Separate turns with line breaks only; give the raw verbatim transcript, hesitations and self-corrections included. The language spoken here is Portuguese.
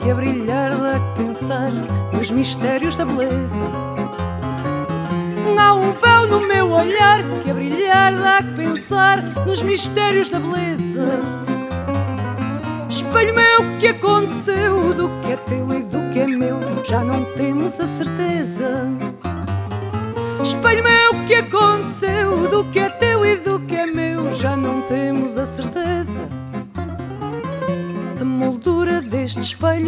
que a brilhar dá que pensar nos mistérios da beleza. Há um véu no meu olhar que a brilhar dá que pensar nos mistérios da beleza. Espelho meu, o que aconteceu? Do que é teu e do que é meu já não temos a certeza. Espelho meu, o que aconteceu? Do que é teu e do que é meu já não temos a certeza. A moldura deste espelho